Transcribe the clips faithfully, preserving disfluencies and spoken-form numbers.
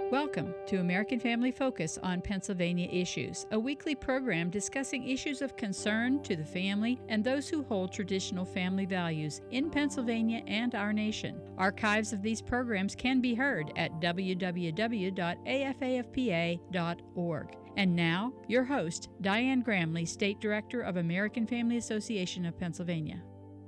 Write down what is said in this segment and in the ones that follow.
Welcome to American Family Focus on Pennsylvania Issues, a weekly program discussing issues of concern to the family and those who hold traditional family values in Pennsylvania and our nation. Archives of these programs can be heard at w w w dot a f a f p a dot org. And now, your host, Diane Gramley, State Director of American Family Association of Pennsylvania.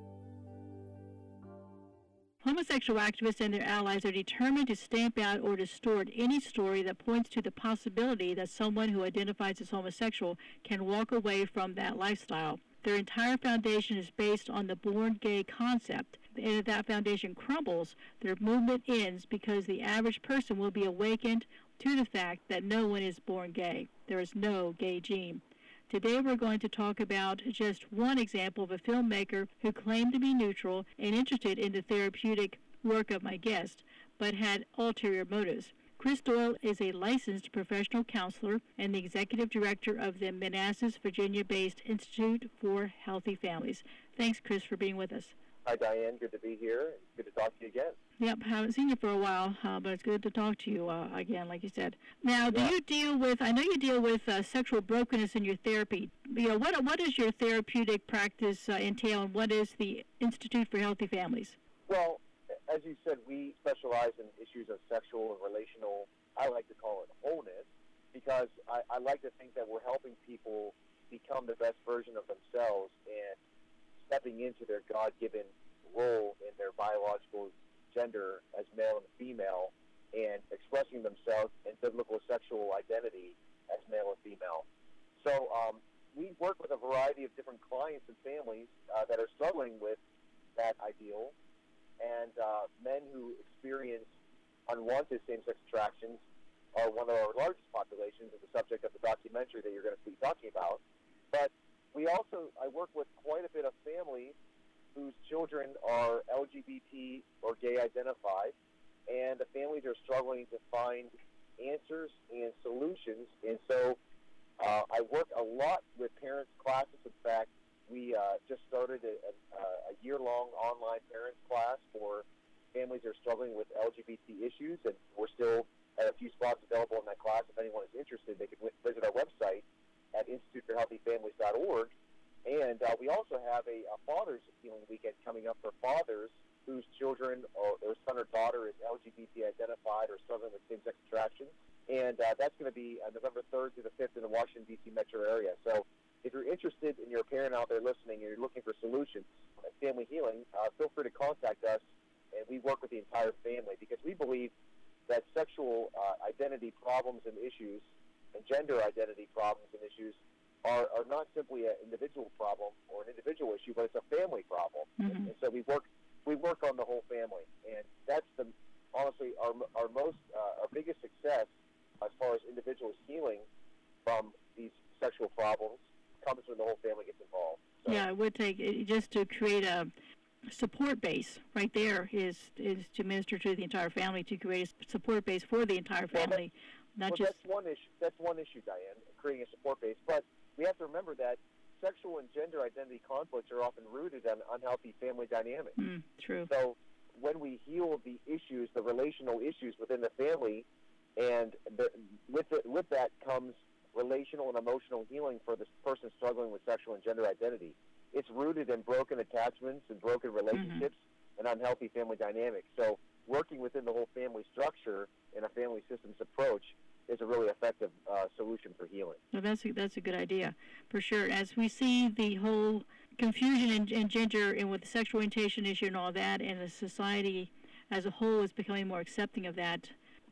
Homosexual activists and their allies are determined to stamp out or distort any story that points to the possibility that someone who identifies as homosexual can walk away from that lifestyle. Their entire foundation is based on the born gay concept, and if that foundation crumbles, their movement ends because the average person will be awakened to the fact that no one is born gay. There is no gay gene. Today we're going to talk about just one example of a filmmaker who claimed to be neutral and interested in the therapeutic work of my guest, but had ulterior motives. Chris Doyle is a licensed professional counselor and the executive director of the Manassas, Virginia-based Institute for Healthy Families. Thanks, Chris, for being with us. Hi, Diane. Good to be here. Good to talk to you again. Yep, haven't seen you for a while, uh, but it's good to talk to you uh, again, like you said. Now, do yeah. you deal with, I know you deal with uh, sexual brokenness in your therapy. You know, what, what does your therapeutic practice uh, entail, and what is the Institute for Healthy Families? Well, as you said, we specialize in issues of sexual and relational, I like to call it wholeness, because I, I like to think that we're helping people become the best version of themselves and stepping into their God-given role in their biological gender as male and female and expressing themselves in biblical sexual identity as male and female. So um, we work with a variety of different clients and families uh, that are struggling with that ideal, and uh, men who experience unwanted same-sex attractions are one of our largest populations as the subject of the documentary that you're going to be talking about. But we also, I work with quite a bit of families whose children are L G B T or gay identified, and the families are struggling to find answers and solutions. And so uh, I work a lot with parents' classes. In fact, we uh, just started a, a, a year-long online parents class for families that are struggling with L G B T issues, and we're still at a few spots available in that class. If anyone is interested, they can visit our website at institute for healthy families dot org. And uh, we also have a, a Father's Healing Weekend coming up for fathers whose children or their son or daughter is L G B T identified or struggling with same-sex attractions. And uh, that's going to be uh, November third through the fifth in the Washington, D C metro area. So if you're interested and you're a parent out there listening and you're looking for solutions at family healing, uh, feel free to contact us, and we work with the entire family because we believe that sexual uh, identity problems and issues and gender identity problems and issues Are, are not simply an individual problem or an individual issue, but it's a family problem. Mm-hmm. And, and so we work we work on the whole family, and that's the honestly our our most uh, our biggest success as far as individuals healing from these sexual problems comes when the whole family gets involved. So, yeah, it would take it, just to create a support base right there is is to minister to the entire family, to create a support base for the entire family. Well, not well, just that's one issue. That's one issue, Diane, creating a support base, but we have to remember that sexual and gender identity conflicts are often rooted in unhealthy family dynamics. Mm, true. So when we heal the issues, the relational issues within the family, and the, with the, with that comes relational and emotional healing for this person struggling with sexual and gender identity. It's rooted in broken attachments and broken relationships mm-hmm. and unhealthy family dynamics. So working within the whole family structure in a family systems approach is a really effective uh, solution for healing. Well, that's a, that's a good idea, for sure. As we see the whole confusion in, in gender and with the sexual orientation issue and all that, and the society as a whole is becoming more accepting of that,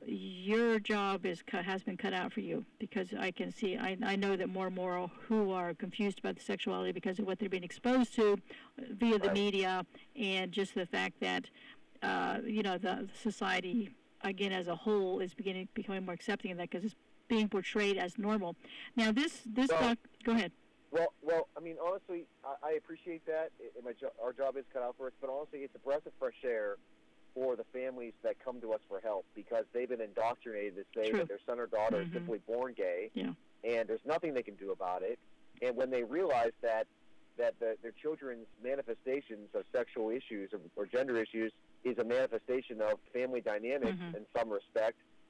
your job is cut, has been cut out for you, because I can see, I, I know that more and more who are confused about the sexuality because of what they're being exposed to via the right. media, and just the fact that, uh, you know, the society again, as a whole, is beginning becoming more accepting of that because it's being portrayed as normal. Now, this this well, doc, go ahead. Well, well, I mean, honestly, I, I appreciate that. It, my jo- our job is cut out for us, but honestly, it's a breath of fresh air for the families that come to us for help because they've been indoctrinated to say True. that their son or daughter mm-hmm. is simply born gay, yeah. and there's nothing they can do about it. And when they realize that that the, their children's manifestations of sexual issues or, or gender issues is a manifestation of family dynamics mm-hmm. in some respect,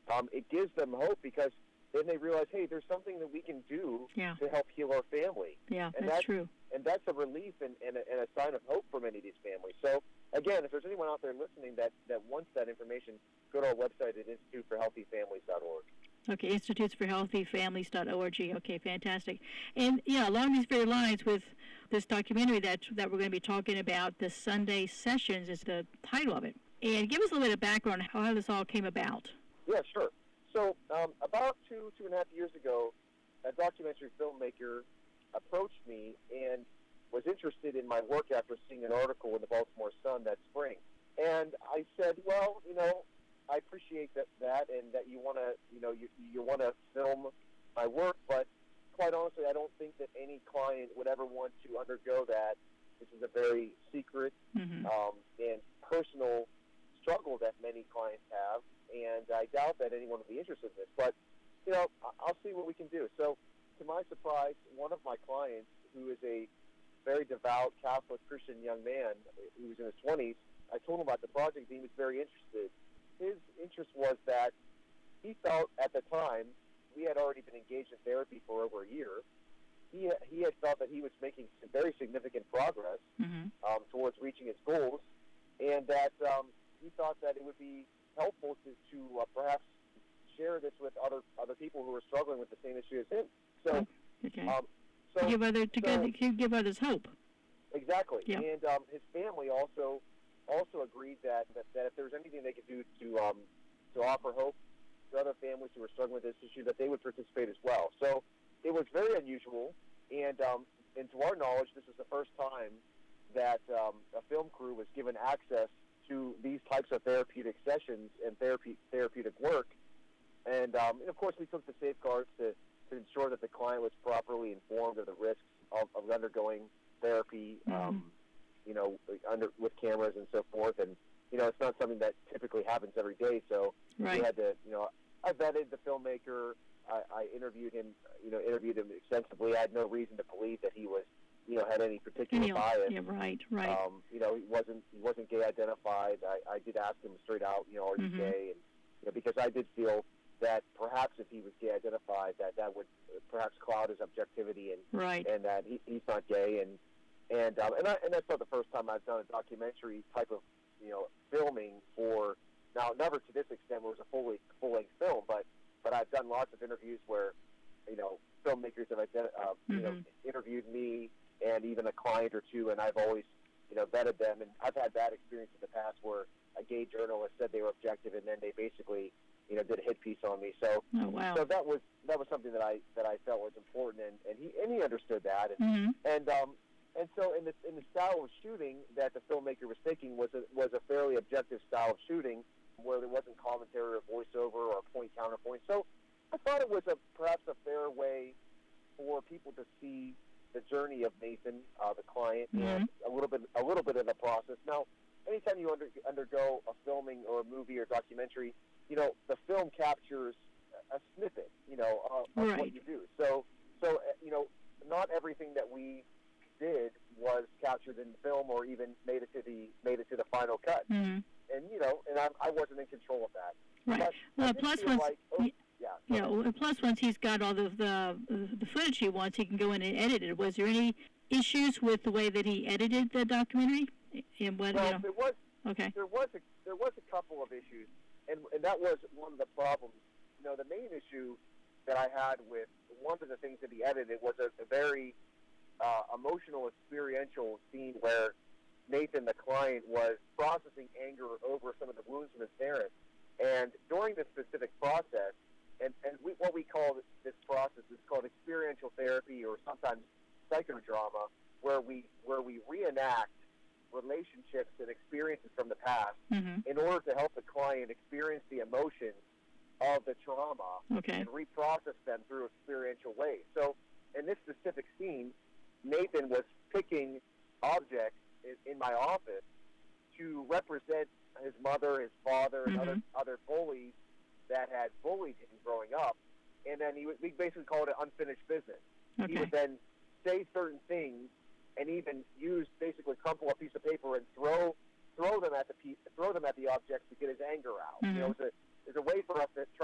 um, it gives them hope because then they realize, hey, there's something that we can do yeah. to help heal our family. Yeah, and that's, that's true. And that's a relief and, and, a, and a sign of hope for many of these families. So, again, if there's anyone out there listening that, that wants that information, go to our website at institute for healthy families dot org. Okay, institutes for healthy families dot org. Okay, fantastic. And, yeah, along these very lines with this documentary that that we're going to be talking about, the Sunday Sessions is the title of it. And give us a little bit of background on how this all came about. Yeah, sure. So um, about two, two and a half years ago, a documentary filmmaker approached me and was interested in my work after seeing an article in the Baltimore Sun that spring. And I said, well, you know, I appreciate that, that and that you want to, you know, you, you want to film my work, but quite honestly, I don't think that any client would ever want to undergo that. This is a very secret mm-hmm. um, and personal struggle that many clients have, and I doubt that anyone would be interested in this. But, you know, I'll see what we can do. So, to my surprise, one of my clients, who is a very devout Catholic Christian young man who was in his twenties, I told him about the project, and he was very interested. His interest was that he felt at the time, we had already been engaged in therapy for over a year, he, he had felt that he was making some very significant progress mm-hmm. um, towards reaching his goals, and that um, he thought that it would be helpful to, to uh, perhaps share this with other other people who are struggling with the same issue as him. So, okay. um, so to give other to so, give, give others hope. Exactly. Yeah. And um, his family also also agreed that, that, that if there was anything they could do to um, to offer hope to other families who were struggling with this issue, that they would participate as well. So it was very unusual, and um, and to our knowledge, this is the first time that um, a film crew was given access to these types of therapeutic sessions and therapy therapeutic work. And, um, and of course, we took the safeguards to, to ensure that the client was properly informed of the risks of, of undergoing therapy, mm-hmm. um, you know, under with cameras and so forth. And, you know, it's not something that typically happens every day. So right. we had to, you know, I vetted the filmmaker. I, I interviewed him, you know, interviewed him extensively. I had no reason to believe that he was, you know, had any particular any, bias. Yeah, right, right. Um, you know, he wasn't he wasn't gay identified. I, I did ask him straight out, you know, are you mm-hmm. gay? And you know, because I did feel that perhaps if he was gay identified, that that would perhaps cloud his objectivity, and right. and that he, he's not gay. And and um, and, I, and that's not the first time I've done a documentary type of, you know, filming for. Now, never to this extent where it was a full full length film, but but I've done lots of interviews where, you know, filmmakers have ident- uh, mm-hmm. you know interviewed me and even a client or two, and I've always, you know, vetted them. And I've had bad experience in the past where a gay journalist said they were objective, and then they basically, you know, did a hit piece on me. So, oh, wow. so that was that was something that I that I felt was important, and, and he and he understood that. And mm-hmm. and um and so in the in the style of shooting that the filmmaker was thinking was a, was a fairly objective style of shooting, where there wasn't commentary or voiceover or point counterpoint. So I thought it was a perhaps a fair way for people to see the journey of Nathan, uh, the client, mm-hmm. and a little bit a little bit of the process. Now, anytime you under, undergo a filming or a movie or documentary, you know, the film captures a snippet, you know, uh, of right. what you do. So, so uh, you know, not everything that we did was captured in the film or even made it to the made it to the final cut. Mm-hmm. And you know, and I, I wasn't in control of that. Right. But well, I did plus feel once, like, oh, y- yeah, you know, plus once he's got all the, the the footage he wants, he can go in and edit it. Was there any issues with the way that he edited the documentary? And what, well, you know, there was okay. there was a, there was a couple of issues, and and that was one of the problems. You know, the main issue that I had with one of the things that he edited was a, a very uh, emotional, experiential scene where Nathan, the client, was processing anger over some of the wounds from his parents. And during this specific process, and, and we, what we call this, this process is called experiential therapy, or sometimes psychodrama, where we where we reenact relationships and experiences from the past mm-hmm. in order to help the client experience the emotions of the trauma okay. and reprocess them through experiential ways. So in this specific scene, Nathan was picking objects in, in my office to represent his mother, his father, and mm-hmm. other other bullies that had bullied him growing up. And then he would, we basically called it unfinished business. Okay. He would then say certain things and even use basically crumple a piece of paper and throw throw them at the piece, throw them at the objects to get his anger out. Mm-hmm. You know, it's a it's a way for us to try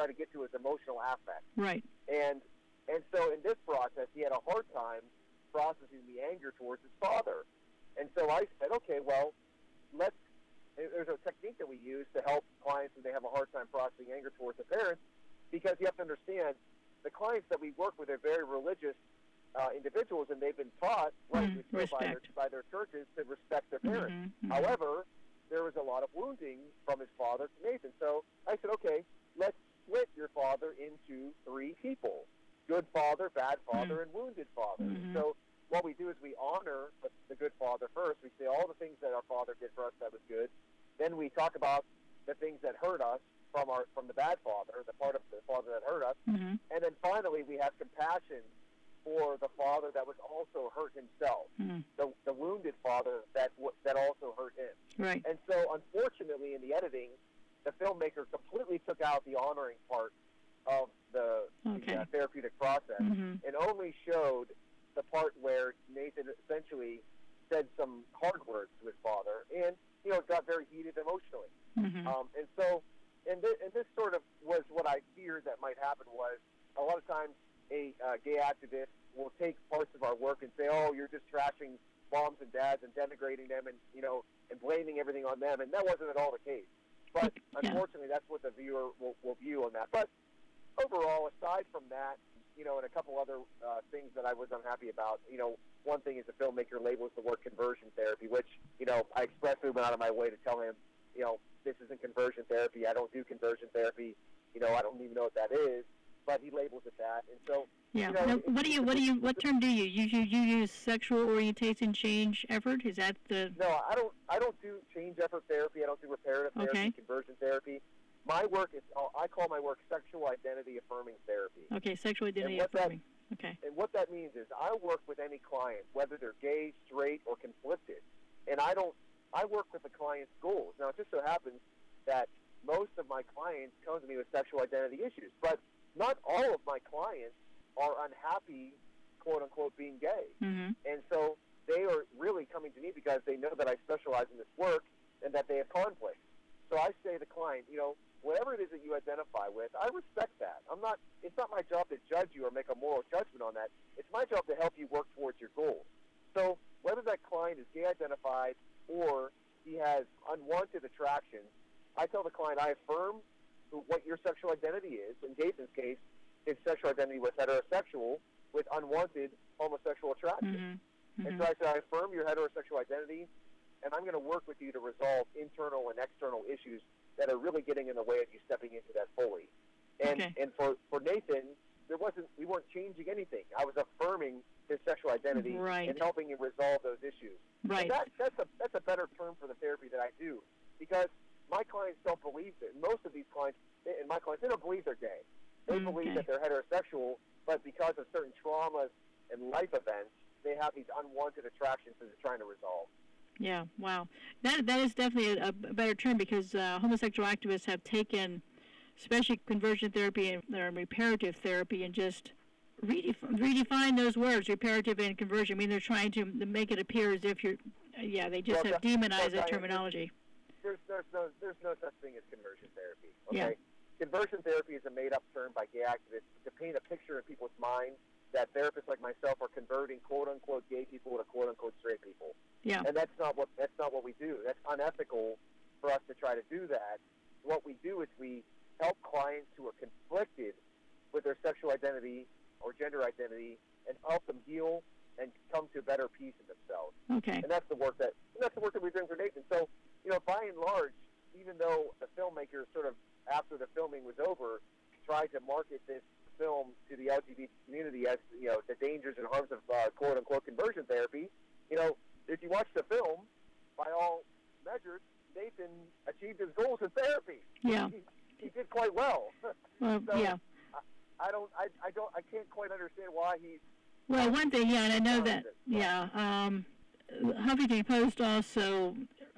try to get to his emotional affect. Right. And and so in this process, he had a hard time processing the anger towards his father. And so I said, okay, well, let's, there's a technique that we use to help clients when they have a hard time processing anger towards their parents, because you have to understand, the clients that we work with are very religious uh, individuals, and they've been taught, rightly mm, so, by their, by their churches, to respect their parents. Mm-hmm, mm-hmm. However, there was a lot of wounding from his father to Nathan. So I said, okay, let's split your father into three people: good father, bad father, mm-hmm. and wounded father. Mm-hmm. So what we do is we honor the good father first. We say all the things that our father did for us that was good. Then we talk about the things that hurt us from our from the bad father, the part of the father that hurt us. Mm-hmm. And then finally we have compassion for the father that was also hurt himself, mm-hmm. the, the wounded father that that also hurt him. Right. And so unfortunately in the editing, the filmmaker completely took out the honoring part of the, okay. the uh, therapeutic process mm-hmm. and only showed the part where Nathan essentially said some hard words to his father, and you know, it got very heated emotionally. Mm-hmm. Um, and so, and, th- and this sort of was what I feared that might happen. Was a lot of times a uh, gay activist will take parts of our work and say, "Oh, you're just trashing moms and dads and denigrating them, and you know, and blaming everything on them." And that wasn't at all the case. But yeah. unfortunately, that's what the viewer will, will view on that. But overall, aside from that, you know, and a couple other uh, things that I was unhappy about. You know, one thing is the filmmaker labels the word conversion therapy, which, you know, I expressly went out of my way to tell him, you know, this isn't conversion therapy. I don't do conversion therapy. You know, I don't even know what that is. But he labels it that, and so. Yeah. You know, now, it, what do you? What do you? What term do you use? You, you use sexual orientation change effort? Is that the? No, I don't. I don't do change effort therapy. I don't do reparative therapy, okay. conversion therapy. My work is, I call my work sexual identity affirming therapy. Okay, sexual identity and affirming. That, okay. And what that means is I work with any client, whether they're gay, straight, or conflicted, and I don't, I work with the client's goals. Now, it just so happens that most of my clients come to me with sexual identity issues, but not all of my clients are unhappy, quote unquote, being gay. Mm-hmm. And so they are really coming to me because they know that I specialize in this work and that they have conflict. So I say to the client, you know, whatever it is that you identify with, I respect that. I'm not. It's not my job to judge you or make a moral judgment on that. It's my job to help you work towards your goals. So whether that client is gay identified or he has unwanted attraction, I tell the client I affirm who, what your sexual identity is. In Jason's case, his sexual identity was heterosexual with unwanted homosexual attraction. Mm-hmm. Mm-hmm. And so I say I affirm your heterosexual identity, and I'm going to work with you to resolve internal and external issues that are really getting in the way of you stepping into that fully. And okay. and for, for Nathan, there wasn't we weren't changing anything. I was affirming his sexual identity right. and helping him resolve those issues. Right. And that, that's a that's a better term for the therapy that I do, because my clients don't believe that. Most of these clients, and my clients, they don't believe they're gay. They okay. believe that they're heterosexual, but because of certain traumas and life events, they have these unwanted attractions that they're trying to resolve. Yeah, wow. That that is definitely a, a better term, because uh, homosexual activists have taken, especially conversion therapy and uh, reparative therapy, and just redef- redefine those words, reparative and conversion. I mean, they're trying to make it appear as if you're, uh, yeah, they just well, have demonized well, that terminology. There's, there's, no, there's no such thing as conversion therapy, okay? Yeah. Conversion therapy is a made-up term by gay activists to paint a picture in people's minds that therapists like myself are converting quote-unquote gay people to quote-unquote straight people. Yeah. And that's not what that's not what we do. That's unethical for us to try to do that. What we do is we help clients who are conflicted with their sexual identity or gender identity and help them heal and come to a better peace in themselves. Okay. And that's the work that and that's the work that we're doing for Nathan. So, you know, by and large, even though the filmmaker sort of after the filming was over tried to market this film to the L G B T community as, you know, the dangers and harms of uh, quote unquote conversion therapy, you know, if you watch the film, by all measures, Nathan achieved his goals in therapy. Yeah. He, he did quite well. Well, so yeah. I, I don't, I, I don't, I can't quite understand why he's. Well, one thing, yeah, and I know that, yeah, um, Huffington Post also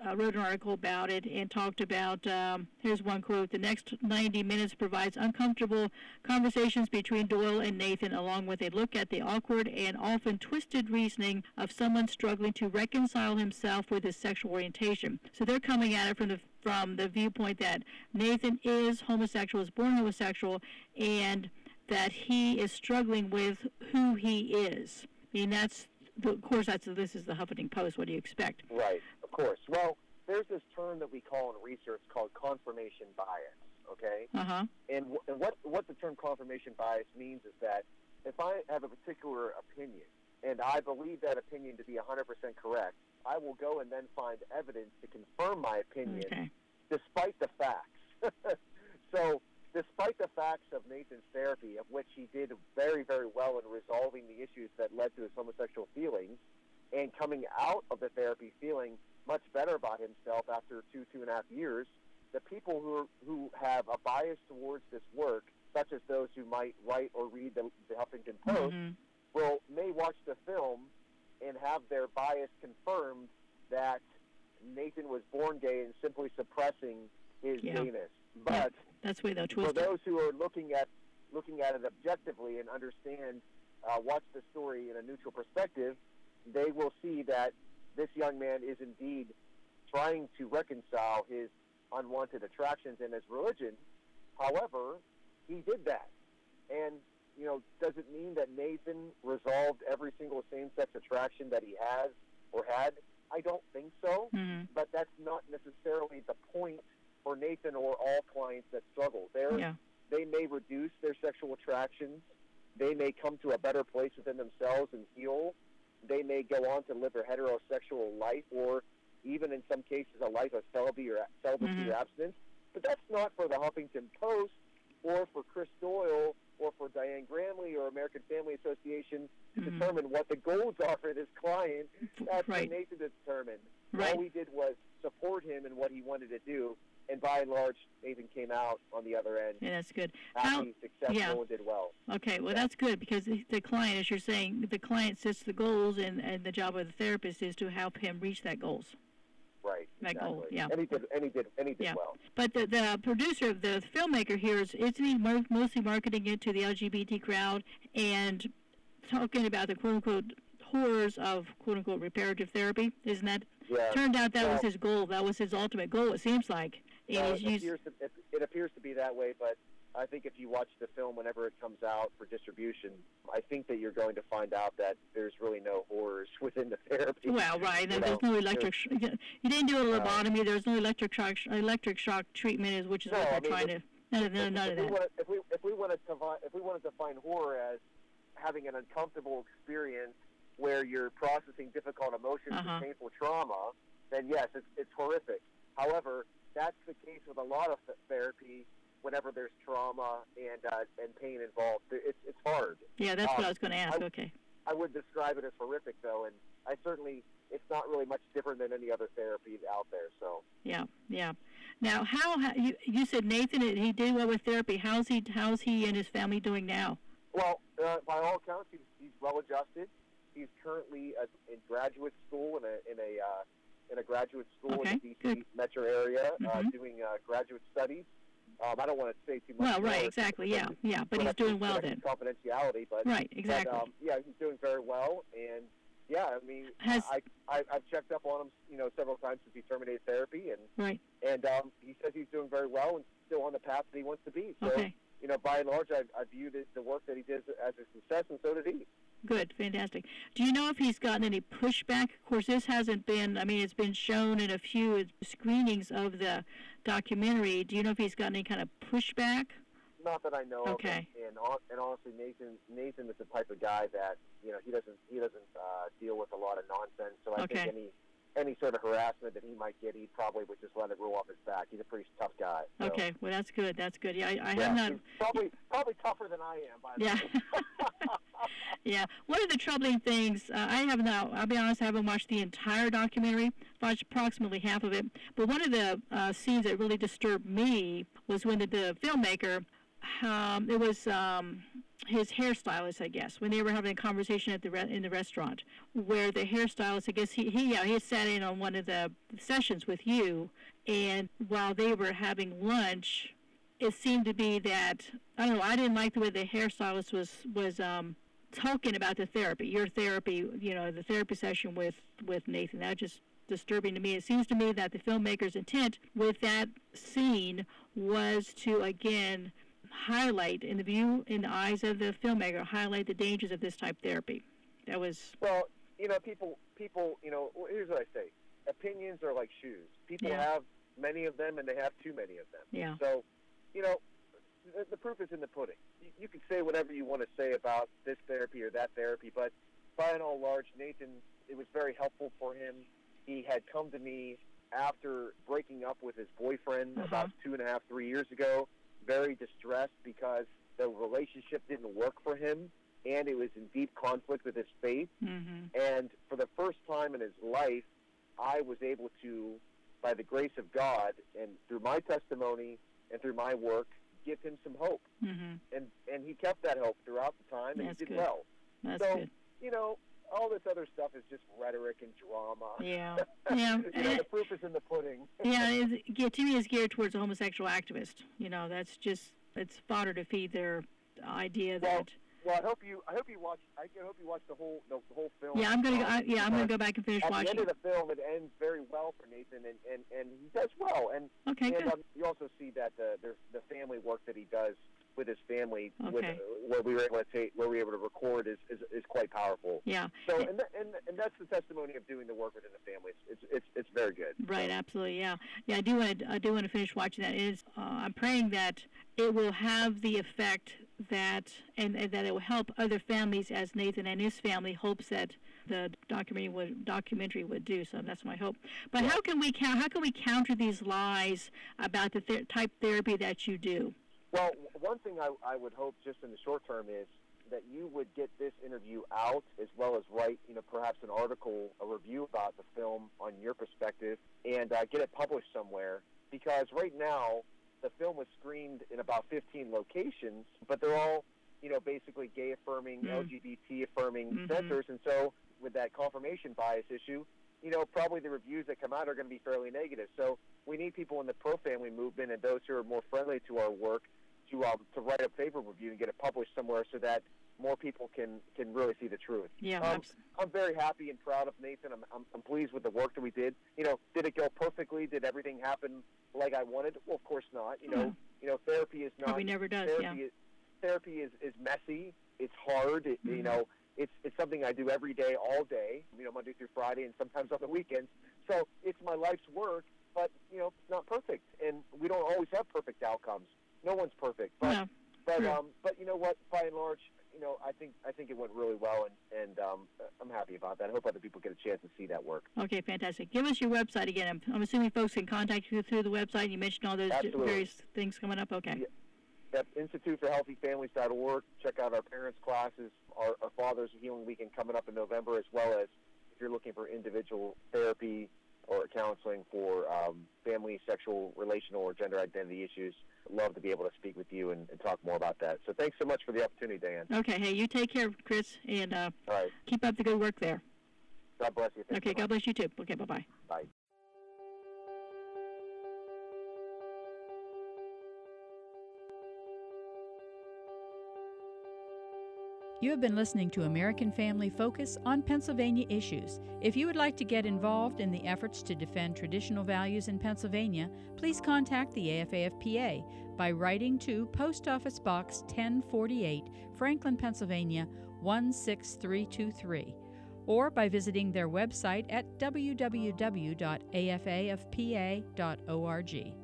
uh, wrote an article about it and talked about, um, here's one quote, the next ninety minutes provides uncomfortable conversations between Doyle and Nathan, along with a look at the awkward and often twisted reasoning of someone struggling to reconcile himself with his sexual orientation. So they're coming at it from the from the viewpoint that Nathan is homosexual, is born homosexual, and that he is struggling with who he is. I mean, that's, of course, that's this is the Huffington Post. What do you expect? Right, of course. Well, there's this term that we call in research called confirmation bias, okay? Uh-huh. And, w- and what, what the term confirmation bias means is that if I have a particular opinion, and I believe that opinion to be one hundred percent correct, I will go and then find evidence to confirm my opinion, okay, despite the facts. So, despite the facts of Nathan's therapy, of which he did very, very well in resolving the issues that led to his homosexual feelings, and coming out of the therapy feeling much better about himself after two, two and a half years, the people who are, who have a bias towards this work, such as those who might write or read the, the Huffington Post, mm-hmm. will may watch the film and have their bias confirmed that Nathan was born gay and simply suppressing his yeah. gayness. But yeah. That's the way they'll twist for those who are looking at looking at it objectively and understand, uh, watch the story in a neutral perspective, they will see that this young man is indeed trying to reconcile his unwanted attractions and his religion. However, he did that. And, you know, does it mean that Nathan resolved every single same-sex attraction that he has or had? I don't think so. Mm-hmm. But that's not necessarily the point for Nathan or all clients that struggle. They're, yeah. They may reduce their sexual attractions. They may come to a better place within themselves and heal. They may go on to live a heterosexual life, or even in some cases a life of celibacy or, celibacy mm-hmm. or abstinence. But that's not for the Huffington Post or for Chris Doyle or for Diane Gramley or American Family Association to mm-hmm. determine what the goals are for this client. That's right. for Nathan to determine. Right. All we did was support him in what he wanted to do. And by and large, Nathan came out on the other end. Yeah, that's good. Happy, How, successful, yeah. and did well. Okay, well, yeah. that's good because the, the client, as you're saying, the client sets the goals, and, and the job of the therapist is to help him reach that goals. Right. That exactly. goal, yeah. And he did. And he did. And he did yeah. well. But the, the producer, the filmmaker here, is isn't he mar- mostly marketing it to the L G B T crowd and talking about the quote unquote horrors of quote unquote reparative therapy? Isn't that? Yeah. Turned out that well, was his goal. That was his ultimate goal. It seems like. And well, he's it, used, appears to, it, it appears to be that way, but I think if you watch the film whenever it comes out for distribution, I think that you're going to find out that there's really no horrors within the therapy. Well, right. You There's know, no electric. Sh- you didn't do a No. lobotomy. There's no electric shock. Electric shock treatment is which is No, what they're I mean, trying if- to. No, no, if, none if of we that. wanted, if we if we wanted to fi- if we wanted to find horror as having an uncomfortable experience where you're processing difficult emotions Uh-huh. and painful trauma, then yes, it's it's horrific. However, that's the case with a lot of th- therapy. Whenever there's trauma and uh, and pain involved, it's it's hard. Yeah, that's um, what I was going to ask. I- Okay. I would describe it as horrific, though, and I certainly it's not really much different than any other therapy out there. So Yeah, yeah. Now, how, how you you said Nathan he did well with therapy. How's he how's he and his family doing now? well, uh, by all accounts, he's, he's well adjusted. He's currently uh, in graduate school in a in a uh, in a graduate school Okay, in the D C good. metro area, uh, Mhm. doing uh, graduate studies. Um, I don't want to say too much. Well, right, more exactly. because Yeah, yeah. But he's that's doing well protected then. confidentiality, but Right, exactly. But, um, yeah, he's doing very well, and yeah, I mean, Has- I, I I've checked up on him, you know, several times since he terminated therapy, and Right. and um, he says he's doing very well and still on the path that he wants to be. So, Okay. you know, by and large, I, I viewed it, the work that he did as a success, and so did he. Good, fantastic. Do you know if he's gotten any pushback? Of course, this hasn't been, I mean, it's been shown in a few screenings of the documentary. Do you know if he's gotten any kind of pushback? Not that I know Okay. of, and, and, hon- and honestly, Nathan Nathan is the type of guy that you know he doesn't he doesn't uh, deal with a lot of nonsense. So I Okay. think any any sort of harassment that he might get, he probably would just let it roll off his back. He's a pretty tough guy. So, Okay, well, that's good. That's good. Yeah, I, I yeah, have not. he's probably probably tougher than I am. By the Yeah. way. Yeah. One of the troubling things, uh, I have now, I'll be honest, I haven't watched the entire documentary, watched approximately half of it, but one of the uh, scenes that really disturbed me was when the, the filmmaker, um, it was, um, his hairstylist, I guess, when they were having a conversation at the re- in the restaurant, where the hairstylist, I guess he he yeah, he sat in on one of the sessions with you, and while they were having lunch, it seemed to be that I don't know. I didn't like the way the hairstylist was was um, talking about the therapy, your therapy, you know, the therapy session with with Nathan. That just disturbing to me. It seems to me that the filmmaker's intent with that scene was to again highlight in the view in the eyes of the filmmaker, highlight the dangers of this type of therapy. That was well, you know, people, people, you know. Here's what I say: opinions are like shoes. People yeah. have many of them, and they have too many of them. Yeah. So, you know, the, the proof is in the pudding. You, you can say whatever you want to say about this therapy or that therapy, but by and all large, Nathan, it was very helpful for him. He had come to me after breaking up with his boyfriend uh-huh. about two and a half, three years ago. Very distressed because the relationship didn't work for him, and it was in deep conflict with his faith. Mm-hmm. And for the first time in his life, I was able to, by the grace of God, and through my testimony and through my work, give him some hope. Mm-hmm. And and he kept that hope throughout the time, and That's he did good. well. That's so, good. you know, all this other stuff is just rhetoric and drama. Yeah, yeah. you know, the proof is in the pudding. yeah, it's, yeah, to me, it's geared towards a homosexual activist. You know, that's just it's fodder to feed their idea well, that. Well, I hope you. I hope you watch. I hope you watch the whole the, the whole film. Yeah, I'm gonna. Go, I, yeah, I'm gonna Uh, go back and finish At watching. the end of the film, it ends very well for Nathan, and, and, and he does well. And Okay, and good. um, you also see that the there's the family work that he does with his family, with, Okay. uh, where we were able to take, where we were able to record, is, is, is quite powerful. Yeah. So and, th- and and that's the testimony of doing the work within the family. It's it's it's, it's very good. Right, So, absolutely, yeah, yeah. I do want to. I do want to finish watching that. It is. Uh, I'm praying that it will have the effect that, and, and that it will help other families, as Nathan and his family hopes that the documentary would documentary would do. So that's my hope. But Yeah. how can we count? How can we counter these lies about the th- type therapy that you do? Well, w- one thing I, I would hope just in the short term is that you would get this interview out, as well as write, you know, perhaps an article, a review about the film on your perspective, and uh, get it published somewhere. Because right now, the film was screened in about fifteen locations, but they're all, you know, basically gay-affirming, Mm. L G B T-affirming Mhm. centers, and so with that confirmation bias issue, you know, probably the reviews that come out are going to be fairly negative. So we need people in the pro-family movement and those who are more friendly to our work to um, to write a favorable review and get it published somewhere so that more people can, can really see the truth. Yeah, Um, abs- I'm very happy and proud of Nathan. I'm, I'm, I'm pleased with the work that we did. You know, did it go perfectly? Did everything happen like I wanted? Well, of course not. You know, Yeah. you know, therapy is not. probably never does. therapy Yeah. is, therapy is, is messy. It's hard. It, You Mhm. know, it's it's something I do every day, all day. You know, Monday through Friday, and sometimes on the weekends. So it's my life's work. But you know, it's not perfect, and we don't always have perfect outcomes. No one's perfect. But Yeah. but True. um, but you know what? By and large, you know, I think I think it went really well, and and um, I'm happy about that. I hope other people get a chance to see that work. Okay, fantastic. Give us your website again. I'm, I'm assuming folks can contact you through the website. You mentioned all those di- Absolutely. various things coming up. Okay. Yeah. That's institute for healthy families dot org. Check out our parents' classes, our, our Fathers Healing Weekend coming up in November, as well as if you're looking for individual therapy or counseling for um, family, sexual, relational, or gender identity issues. I'd love to be able to speak with you and, and talk more about that. So thanks so much for the opportunity, Diane. Okay. Hey, you take care, Chris, and uh, All right. keep up the good work there. God bless you. Thanks Okay. so God much. bless you too. Okay. Bye bye. Bye. You have been listening to American Family Focus on Pennsylvania issues. If you would like to get involved in the efforts to defend traditional values in Pennsylvania, please contact the A F A F P A by writing to Post Office Box ten forty-eight, Franklin, Pennsylvania one six three two three, or by visiting their website at w w w dot a f a f p a dot org.